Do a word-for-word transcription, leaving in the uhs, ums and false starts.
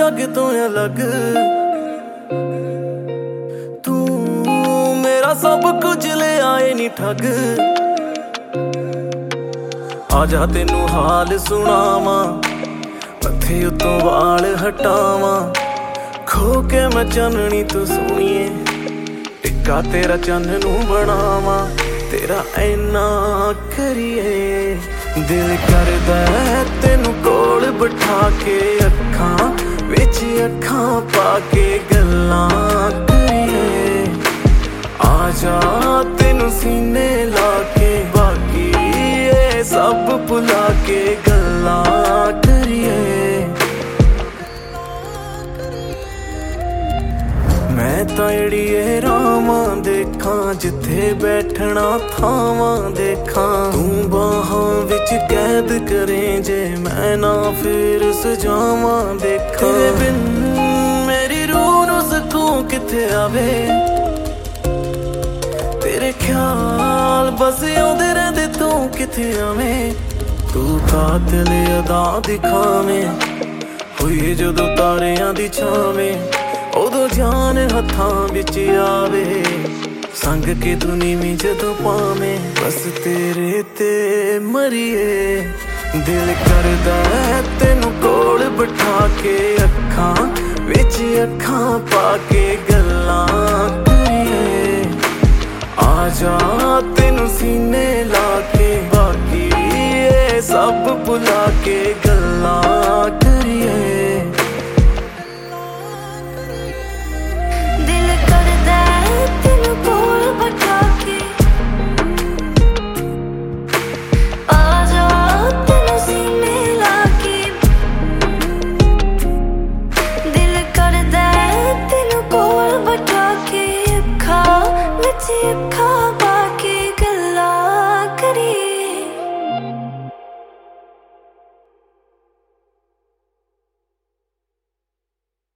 जग तो अलग। तू मेरा सब कुछ ले आए नी ठग। आजा तेनू हाल सुनावा, मथे उतों वाल हटावा। खो के मैं चननी तू सुनिए, टिक्का तेरा चन नू बनावा। तेरा ऐना करिए दिल करदा तेनू कोल बिठा के, अखां विच अखां पाके गल्लां करिए। आजा तेनू सीने लाके, बाकी ये सब भुला के गल्लां करिए। मैं तां एड़िए रावां देखां, जिथे बैठना थावां देखां। तू बाहां विच कैद करें जे मैं ना फिर सजावां देखां। तेरे बिन मेरी रूह नूं सकून किथे आवे, तेरे ख्याल बस आउंदे रहिंदे तू किथे आवें। तू कातिल अदा दिखावें, होइए जदों तारियां दी छावें। उदों जान हत्थां विच आवे, संग के तू नीवीं जदों पावें। बस तेरे ते मरीए दिल करदा तेनू कोल बिठा के, अखां विच अखां पाके गल्लां करिए। आजा तेनू सीने लाके, बाकी ये सब भुला के गल्लां